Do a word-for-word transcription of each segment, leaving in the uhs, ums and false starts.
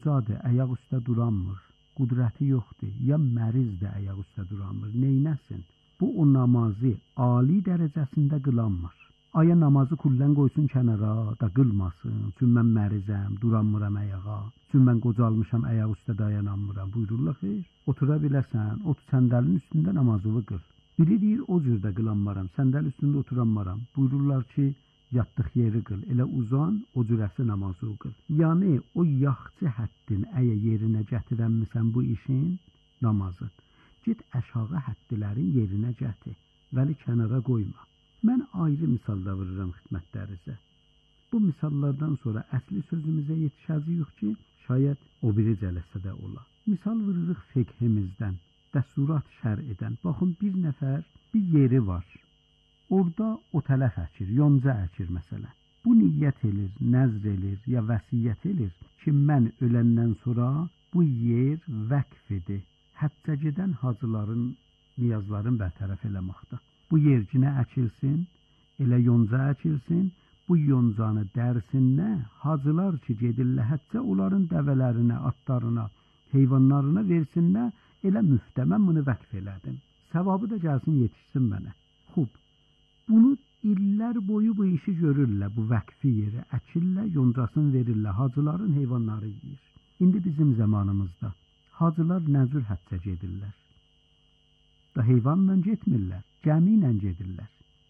Zadə ayaq üstə duranmır, qudrəti yoxdur, ya mərizdir ayaq üstə duranmır, neynəsin? Bu o namazı ali dərəcəsində qılanmır. Aya namazı kullən qoysun kənara da qılmasın, çünki mən mərizəm, duranmıram ayağa, çünki mən qocalmışam, ayaq üstə dayanamıram. Buyururlar, xeyr, otura biləsən, otur səndəlin üstündə namazını qıl. Biri deyir, o cürdə qılanmaram, səndəl üstündə oturanmaram. Buyururlar ki, yatdıq yeri qıl, elə uzan, o cürəsi namazı qıl. Yəni, o yaxçı həddin əyə yerinə gətirənmisən bu işin namazın. Git aşağı həddilərin yerinə gətir, vəli kənara qoyma. Mən ayrı misalda vururam xidmətlərinizə. Bu misallardan sonra əsli sözümüzə yetişəcəyik ki, şayət o biri cələsədə ola. Misal vururuq fiqhimizdən, dəsturat şər edən. Baxın, bir nəfər bir yeri var. Orada o tələf əkir, yonca əkir məsələn. Bu niyyət elir, nəzr elir, ya vəsiyyət elir ki, mən öləndən sonra bu yer vəqf edir. Həccə gedən hacıların, niyazların bərtərəf eləməkdə. Bu yercinə əkilsin, elə yonca əkilsin, bu yoncanı dərsinə, hacılar ki gedirlər həccə, onların dəvələrinə, atlarına, heyvanlarına versinlər, elə müftə, mən bunu vəqf elədim. Səvabı da gəlsin, yetişsin mənə. Xub, bunu illər boyu bu işi görürlər, bu vəqfi yeri əkirlər, yoncasını verirlər, hacıların heyvanları yiyir. İndi bizim zamanımızda hacılar nə cür həccə gedirlər? Da heyvanla getmirlər, gəmi ilə gedirlər.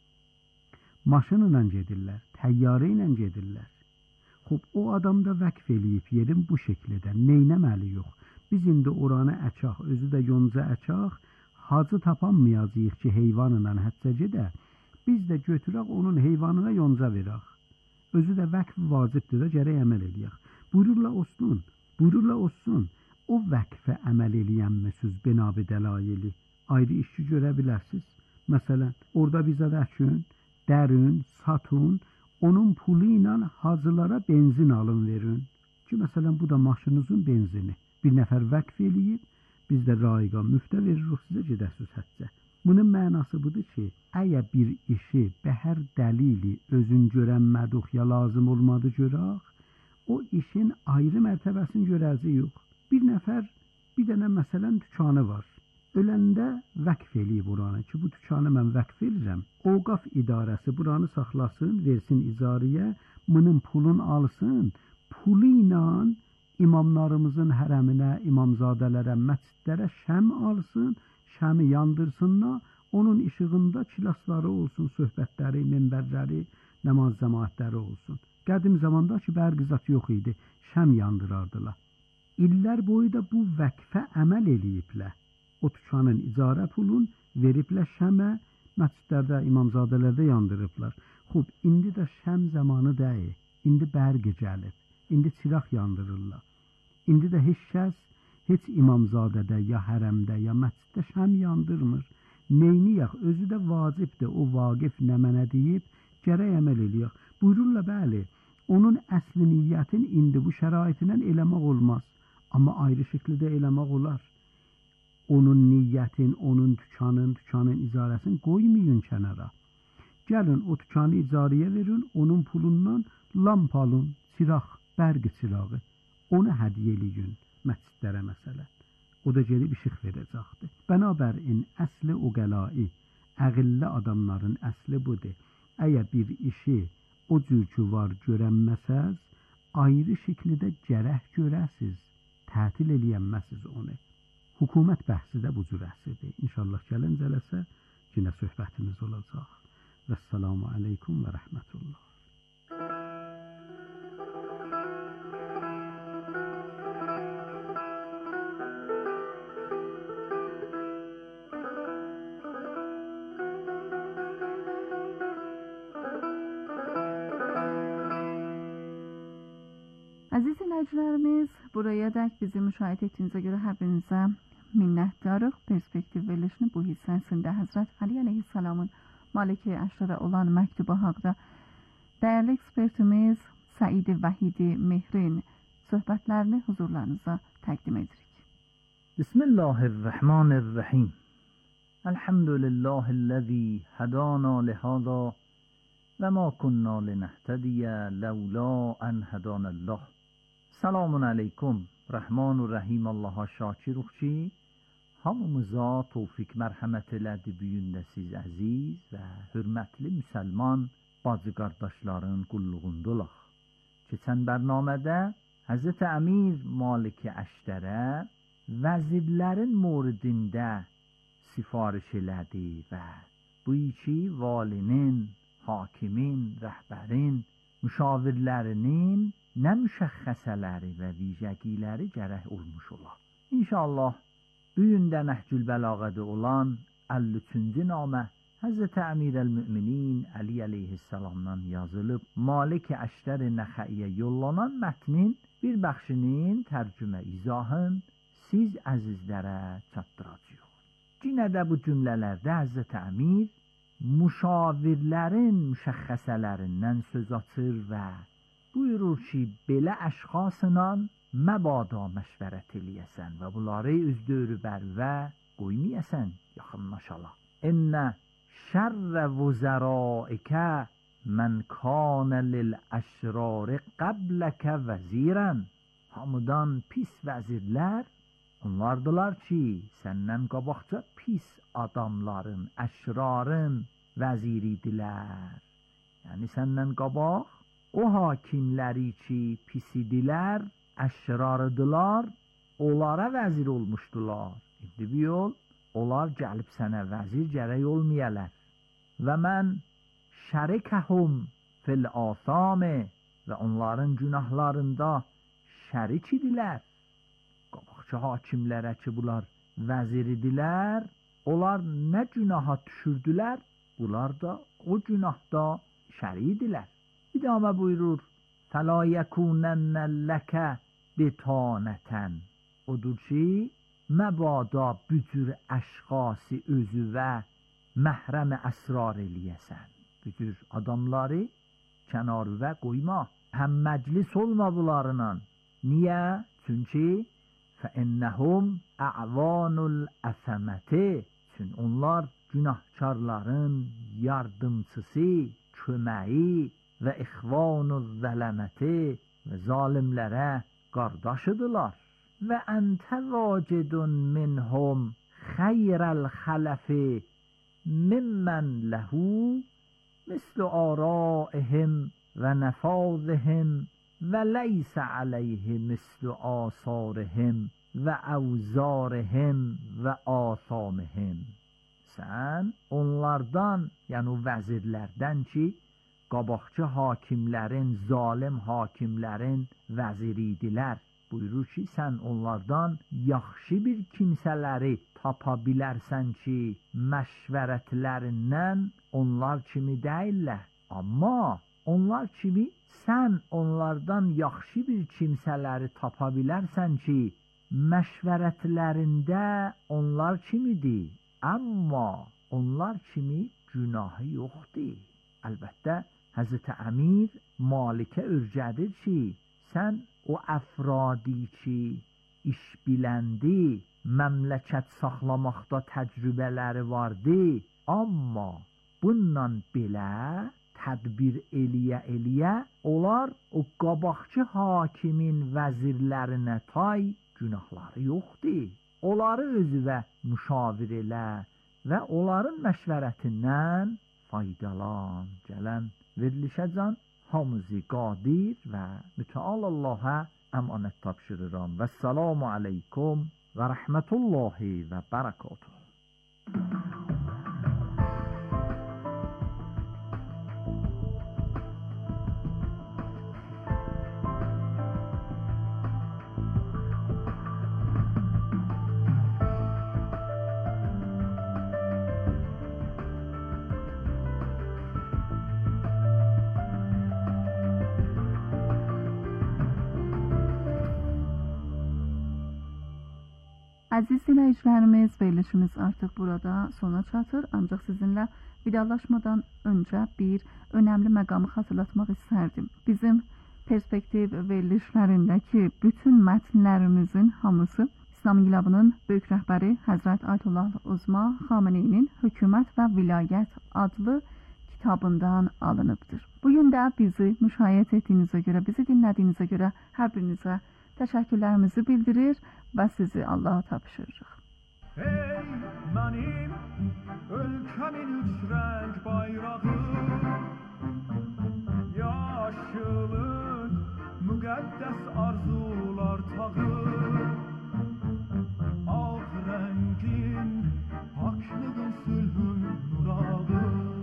Maşınla gedirlər, təyyarə ilə gedirlər. Xub, o adam da vəqf eləyib yerin bu şəkildə, neynəməli yox. Biz indi oranı əkaq, özü də yonca əkaq, hacı tapanmayacaq ki, heyvanla həccə gedə, biz də götürək onun heyvanına yonca verək. Özü də vəqf vacibdir də, gərək əməl eləyək. Buyururlar olsun, buyururlar olsun. O vəqfə əməl eləyənməsiz binabı dəlayeli ayrı işçi görə bilərsiniz. Məsələn, orada bizə vəkün, dərin, satun, onun pulu ilə hacılara benzin alın verin. Ki, məsələn, bu da maşınınızın benzini. Bir nəfər vəqf eləyib, biz də raiqa müftə veririk sizə gedəsiz həccə. Bunun mənası budur ki, əgər bir işi bə hər dəlili özün görənmədik ya lazım olmadı görək, o işin ayrı mərtəbəsini görəcəyik. Bir nəfər, bir dənə məsələn dükanı var. Öləndə vəqf eləyib buranı ki, bu dükanı mən vəqf edirəm. Ovqaf idarəsi buranı saxlasın, versin icariyə, bunun pulun alsın, pulu ilə imamlarımızın hərəminə, imamzadələrə, məscidlərə şəm alsın, şəmi yandırsınlar, onun işığında kilasları olsun, söhbətləri, minbərləri, namaz cəmaətləri olsun. Qədim zamanda ki, bərqizat yox idi, şəm yandırardılar. İllər boyu da bu vəqfə əməl eləyiblər. O dükanın icarə pulun veriblər şəmə, məscidlərdə, imamzadələrdə yandırıblar. Xub, indi də şəm zamanı deyil, indi bərqi gəlib, indi çıraq yandırırlar. İndi də heç kəs, heç imamzadədə, ya hərəmdə, ya məsciddə şəm yandırmır. Neyniyək, özü də vacibdir, o vaqif nə mənə deyib, gərək əməl eləyək. Buyururlar, bəli, onun əsli niyyətin indi bu şəraitindən eləmək olmaz. Amma ayrı şəkildə eləmək olar. Onun niyyətin, onun dükanın, dükanın icarəsini qoymayın kənara. Gəlin, o dükanı icariyə verin, onun pulundan lamp alın, çıraq, bərqi çırağı. Onu hədiyyə eləyin məscidlərə məsələn. O da gelib işıq verəcəkdir. Bənabərin əsli o qəlai, əqilli adamların əsli budur. Əgər bir işi o cür ki var görənməsəz, ayrı şəkildə gərək görəsiz, tətil eləyənməsiz onu. Hukumət bəhsi də bu cürəsidir. İnşallah gələn cələsə yenə söhbətimiz olacaq. Vəssalamu aleykum və rəhmətullah. Aziz dinləyicilərimiz, buraya dək bizi müşahidə etdiyinizə görə hər birinizə minnətdarıq. Perspektiv verilişini bu hissəsində Həzrət Ali əleyhissalamın maliki əşrə olan məktubu haqda dəyərli ekspertimiz Səid Vəhidi Mehrin söhbətlərini huzurlarınıza təqdim edirik. Bismillahirrahmanirrahim. Elhamdülillahillazi hadana lihada və ma kunna linehtediyə ləula ən hədanəllah. Selamun aleyküm Rəhman və Rəhim Allaha şakiruq ki, hamımıza tövfik mərhəmət elədi bu gündə siz əziz və hörmətli müsəlman bacı qardaşların qulluğundalıq. Keçən bərnamədə Həzrət Əmir Malik Əşdərə vəzirlərin moridində sifariş elədi və bu iki valinin, hakimin, rəhbərin, müşavirlərinin nə müşəxxəsələri və vicəgiləri gərək olmuş ola. İnşallah bu gündə Nəhcül Bəlağədə olan əlli üçüncü namə Həzrət Əmirəl-Müminin Əli əleyhissalamdan yazılıb Malik Əşdər Nəxəiyə yollanan mətnin bir bəxşinin tərcümə izahın siz əzizlərə çatdıracağıq. Yenə də bu cümlələrdə Həzrət Əmir müşavirlərin müşəxxəsələrindən söz açır və buyurur ki, belə əşxasla məbada məşvərət eləyəsən və bunları üz dörü bərvə qoymayəsən, yaxınlaşala. Ennə şərrə vüzəraikə mən kanə lil-əşrarı qəbləkə vəzirən. Hamıdan pis vəzirlər onlardılar ki, səndən qabaqca pis adamların, əşrarın vəziriydilər. Yəni səndən qabaq o hakimləri ki, pis idilər, əşrarıdılar, onlara vəzir olmuşdular. İndi bir yol, onlar gəlib sənə vəzir gərək olmayalar. Və mən şərikəhum fil-asami və onların günahlarında şərik idilər. Qabaqçı hakimlərə ki, bunlar vəzir idilər, onlar nə günaha düşürdülər, bunlar da o günahda şərik idilər. İdamə buyurur, فَلَا يَكُونَنَّ لَكَ بِتَانَةً. Odur ki, məbada bücür əşxası özü və məhrəm əsrar eləyəsən. Bücür adamları kənarı qoyma, həm məclis olma bunlarla. Niyə? Çünki فَإِنَّهُمْ أَعْوَانُ الْأَثَمَةِ. Çünki onlar günahkarların yardımçısı, köməyi və ixvanu zələməti və zalimlərə qardaşıdırlar. Və əntə vacidun minhum xeyrəl xələfi mimmən ləhu mislu araihim və nəfazihim və leysə aleyhi mislu asarihim və əvzarihim və asamihim. Sən onlardan, yəni o vəzirlərdən ki, qabaqçı hakimlərin, zalim hakimlərin vəziri idilər. Buyurur ki, sən onlardan yaxşı bir kimsələri tapa bilərsən ki, məşvərətlərindən onlar kimi deyirlər. Amma onlar kimi sən onlardan yaxşı bir kimsələri tapa bilərsən ki, məşvərətlərində onlar kimidir. Amma onlar kimi günahı yoxdur. Əlbəttə, Həzrət Əmir Malikə örgədir ki, sən o əfradi ki, iş biləndi, məmləkət saxlamaqda təcrübələri vardı, amma bununla belə tədbir eləyə-eləyə onlar o qabaqçı hakimin vəzirlərinə tay günahları yoxdur. Onları özüvə müşavir elə və onların məşvərətindən faydalan. Gələn verilişəcən hamısı qadir və mütəal Allaha əmanət tapşırıram. Vəssalamu aleykum və rəhmətullahi və bərəkatuhu. Əziz dinləyicilərimiz, verilişimiz artıq burada sona çatır. Ancaq sizinlə vidalaşmadan öncə bir önəmli məqamı xatırlatmaq istərdim. Bizim perspektiv verilişlərindəki bütün mətnlərimizin hamısı İslam İnqilabının böyük rəhbəri Həzrət Ayətullah Uzma Xameneyinin Hökumət və Vilayət adlı kitabından alınıbdır. Bugün də bizi müşahidə etdiyinizə görə, bizi dinlədiyinizə görə hər birinizə təşəkkürlərimizi bildirir və sizi Allaha tapşırırıq. Ey mənim ölkəmin üç rəng bayrağı, yaşılın müqəddəs arzular tağı, ağ rəngin paklığın sülhün nurağı.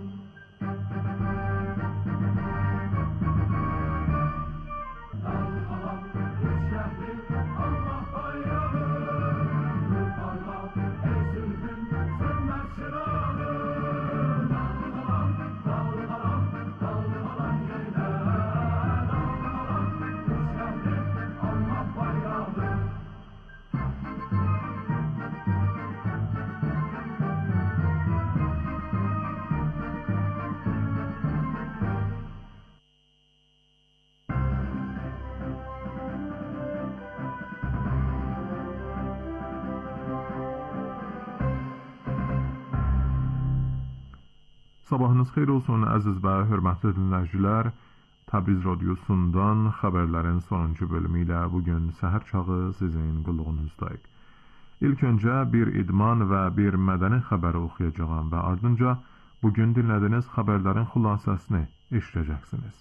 Sabahınız xeyir olsun əziz və hörmətli dinləyicilər. Təbriz radiosundan xəbərlərin sonuncu bölümü ilə bugün səhər çağı sizin qulluğunuzdayıq. İlk öncə bir idman və bir mədəni xəbəri oxuyacağam və ardınca bugün dinlədiyiniz xəbərlərin xülasəsini eşidəcəksiniz.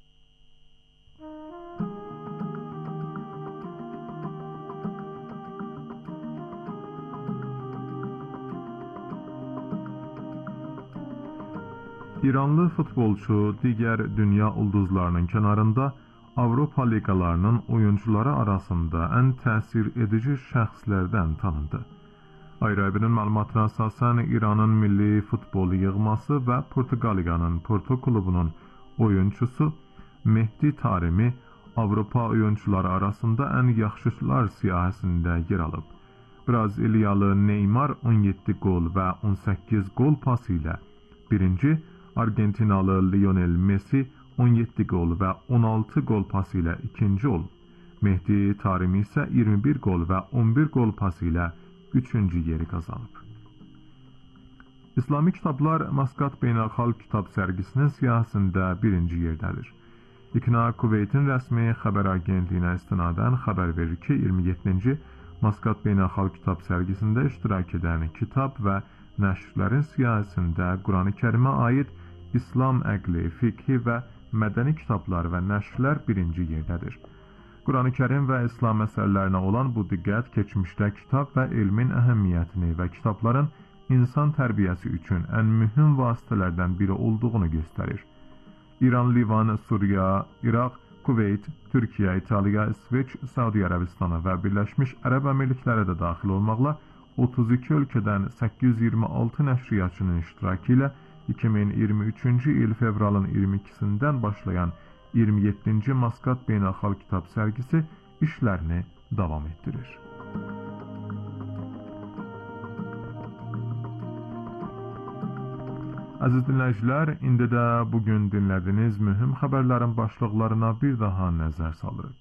İranlı futbolçu digər dünya ulduzlarının kənarında Avropa liqalarının oyuncuları arasında ən təsir edici şəxslərdən tanındı. Ayrı-ayrının məlumatına əsasən İranın milli futbol yığması və Portuqaliyanın Porto klubunun oyunçusu Mehdi Taremi Avropa oyuncuları arasında ən yaxşılar siyahısında yer alıb. Braziliyalı Neymar on yeddi qol və on səkkiz qol pası ilə birinci, Argentinalı Lionel Messi on yeddi qol və on altı qol pası ilə ikinci olub. Mehdi Taremi isə iyirmi bir qol və on bir qol pası ilə üçüncü yeri qazanıb. İslami kitablar Maskat Beynəlxalq Kitab sərgisinin siyahısında birinci yerdədir. İkna Kuveytin rəsmi xəbər agentliyinə istinadən xəbər verir ki, iyirmi yeddinci Maskat Beynəlxalq Kitab sərgisində iştirak edən kitab və nəşrlərin siyahısında Quran-ı Kərimə aid İslam əqli, fiqhi və mədəni kitablar və nəşrlər birinci yerdədir. Quran-ı Kərim və İslam əsərlərinə olan bu diqqət keçmişdə kitab və elmin əhəmiyyətini və kitabların insan tərbiyəsi üçün ən mühüm vasitələrdən biri olduğunu göstərir. İran, Livan, Suriya, İraq, Kuveyt, Türkiyə, İtaliya, İsveç, Saudi Ərəbistanı və Birləşmiş Ərəb Əmirlikləri də daxil olmaqla otuz iki ölkədən səkkiz yüz iyirmi altı nəşriyyatçının iştirakı ilə iki min iyirmi üçüncü il fevralın iyirmi ikisindən başlayan iyirmi yeddinci Maskat Beynəlxalq Kitab sərgisi işlərini davam etdirir. Əziz dinləyicilər, indi də bugün dinlədiyiniz mühüm xəbərlərin başlıqlarına bir daha nəzər salırıq.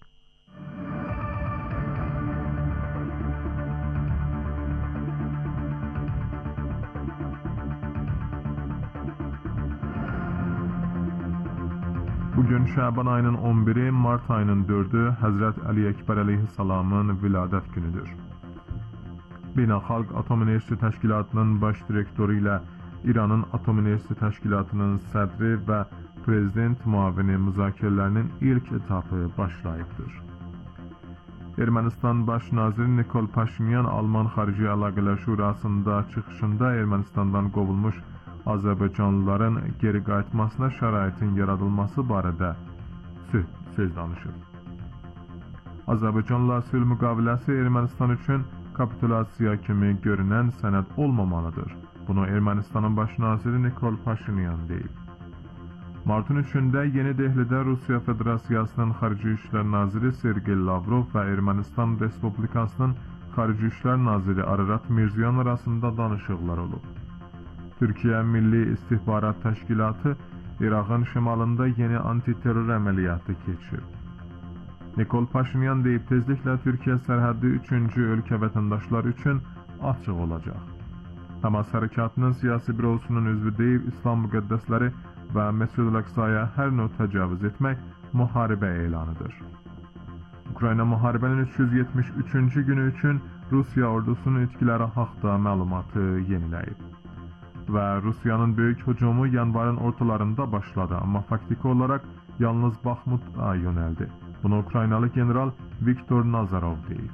Bugün Şaban ayının on biri, Mart ayının dördü Həzrət Əli Əkbər əleyhissalamın viladət günüdür. Beynəlxalq Atom Enerjisi Təşkilatının baş direktoru ilə İranın Atom Enerjisi Təşkilatının sədri və prezident müavini müzakirələrinin ilk etapı başlayıbdır. Ermənistan baş naziri Nikol Paşinyan Alman Xarici Əlaqələr Şurasında çıxışında Ermənistandan qovulmuş Azərbaycanlıların geri qayıtmasına şəraitin yaradılması barədə söz danışır. Azərbaycanlılar sülh müqaviləsi Ermənistan üçün kapitulasiya kimi görünən sənəd olmamalıdır. Bunu Ermənistanın baş naziri Nikol Paşinyan deyib. Martın üçündə Yeni Dehlidə Rusiya Federasiyasının Xarici İşlər Naziri Sergey Lavrov və Ermənistan Respublikasının Xarici İşlər Naziri Ararat Mirziyan arasında danışıqlar olub. Türkiyə Milli İstihbarat Təşkilatı İraqın şimalında yeni antiterror əməliyyatı keçirib. Nikol Paşinyan deyib, tezliklə Türkiyə sərhəddi üçüncü ölkə vətəndaşları üçün açıq olacaq. Həmas hərəkatının siyasi bürosunun üzvü deyib, İslam müqəddəsləri və Məscid-ül Əqsaya hər növ təcavüz etmək müharibə elanıdır. Ukrayna müharibənin üç yüz yetmiş üçüncü günü üçün Rusiya ordusunun itkiləri haqda məlumatı yeniləyib. Və Rusiyanın böyük hücumu yanvarın ortalarında başladı, amma faktiki olaraq yalnız Baxmut'a yönəldi. Bunu Ukraynalı general Viktor Nazarov deyib.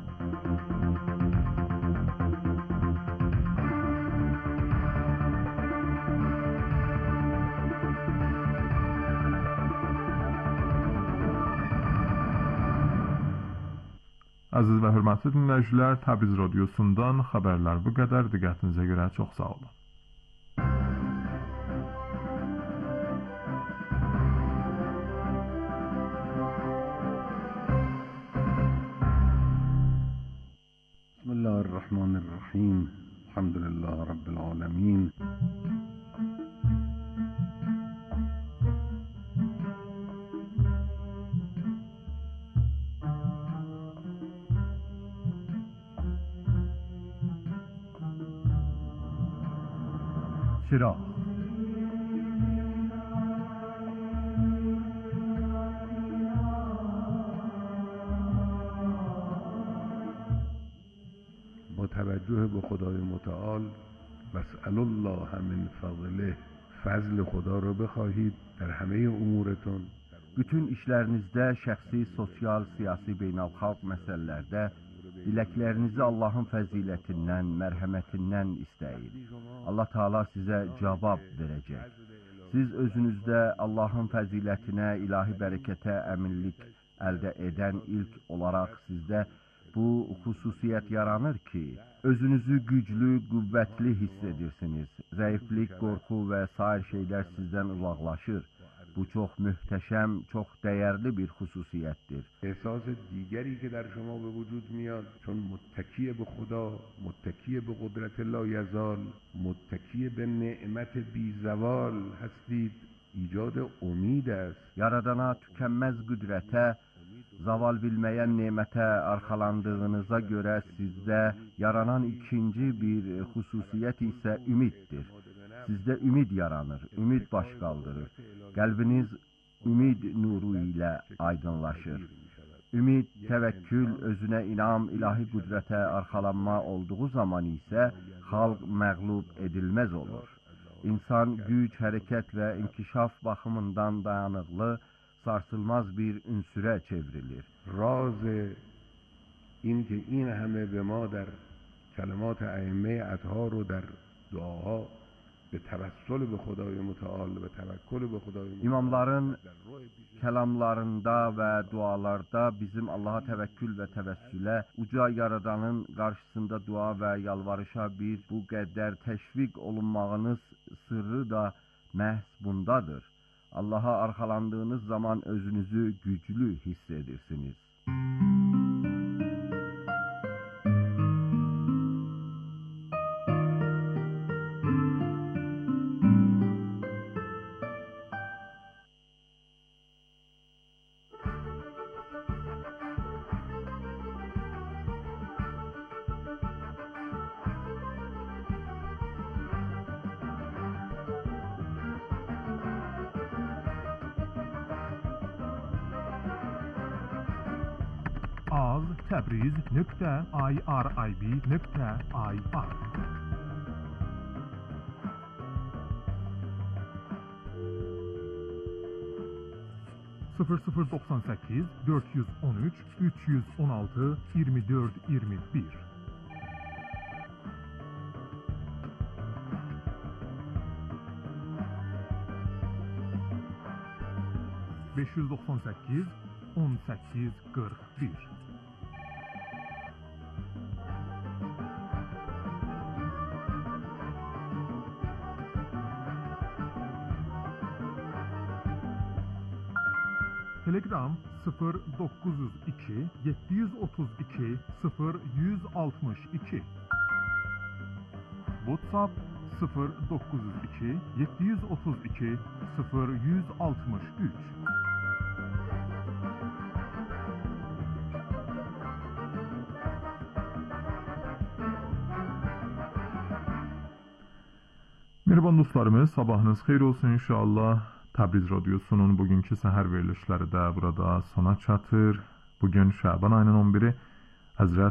Əziz və hörmətli dinləyicilər, Təbriz radiosundan xəbərlər bu qədər. Diqqətinizə görə çox sağ olun. Bismillahirrahmanirrahim. Elhamdülillah Rabbil alemin. چرا؟ با توجه به خدای متعال واسأل الله من فضله fəzl خدا رو بخواهید در همه امورتون. Bütün işlərinizdə, şəxsi, sosial, siyasi, beynəlxalq məsələlərdə diləklərinizi Allahın fəzilətindən, mərhəmətindən istəyin. Allah Teala sizə cavab verəcək. Siz özünüzdə Allahın fəzilətinə, ilahi bərəkətə əminlik əldə edən ilk olaraq sizdə bu xüsusiyyət yaranır ki, özünüzü güclü, qüvvətli hiss edirsiniz. Zəiflik, qorxu və sair şeylər sizdən uzaqlaşır. Bu çox möhtəşəm, çox dəyərli bir xüsusiyyətdir. احساس دیگری که در شما به وجود میاد چون متکی به خدا، متکی به قدرت لایزال، متکی به نعمت بیزوال هستید ایجاد امید است. Yaradana tükənməz qüdrətə, zaval bilməyən nemətə arxalandığınıza görə sizdə yaranan ikinci bir xüsusiyyət isə ümiddir. Sizdə ümid yaranır, ümid baş qaldırır. Qəlbiniz ümid nuru ilə aydınlaşır. Ümid, təvəkkül, özünə inam, ilahi qüdrətə arxalanma olduğu zaman isə xalq məğlub edilməz olur. İnsan güc, hərəkət və inkişaf baxımından dayanıqlı, sarsılmaz bir ünsürə çevrilir. راز این که این همه به ما در کلمات ائمه اطهار و در دعاها به توسل به خدای متعال و توکل به خدای متعال İmamların kəlamlarında və dualarda bizim Allaha təvəkkül və təvəssülə, uca yaradanın qarşısında dua və yalvarışa bir bu qədər təşviq olunmağınız sırrı da məhz bundadır. Allaha arxalandığınız zaman özünüzü güclü hiss edirsiniz. az təbriz nöqtə irib nöqtə ir sıfır sıfır doxsan səkkiz dörd yüz on üç üç yüz on altı iyirmi dörd iyirmi bir beş yüz doxsan səkkiz on səkkiz qırx bir Telegram sıfır doqquz yüz iki yeddi yüz otuz iki sıfır yüz altmış iki WhatsApp sıfır doqquz yüz iki yeddi yüz otuz iki sıfır yüz altmış üç Mehriban dostlarımız, sabahınız xeyir olsun inşallah. Təbriz radiosunun bugünkü səhər verilişləri də burada sona çatır. Bugün Şaban ayının on biri. Hazret